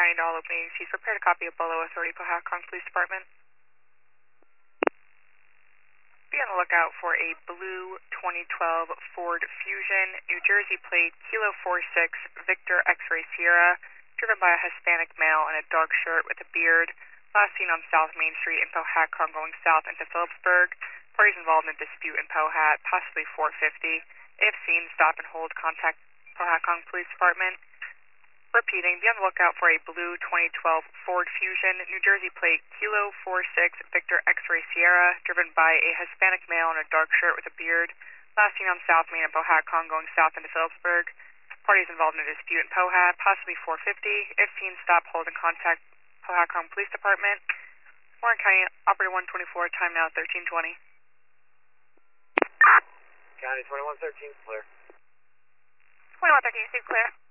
County to all open agencies. Prepare to copy a Bolo Authority, Pohatcong Police Department. Be on the lookout for a blue 2012 Ford Fusion, New Jersey plate, Kilo 46, Victor X-Ray Sierra, driven by a Hispanic male in a dark shirt with a beard, last seen on South Main Street in Pohatcong going south into Phillipsburg. Parties involved in a dispute in Pohat, possibly 450. If seen, stop and hold, contact Pohatcong Police Department. Repeating, be on the lookout for a blue 2012 Ford Fusion, New Jersey plate, Kilo 46, Victor X-Ray Sierra, driven by a Hispanic male in a dark shirt with a beard, last seen on South Main in Pohatcong going south into Phillipsburg. Parties involved in a dispute in Pohat, possibly 450. If seen, stop, hold, and contact Pohatcong Police Department. Warren County, Operator 124, time now 1320. County 2113, clear. 2113, Steve, clear.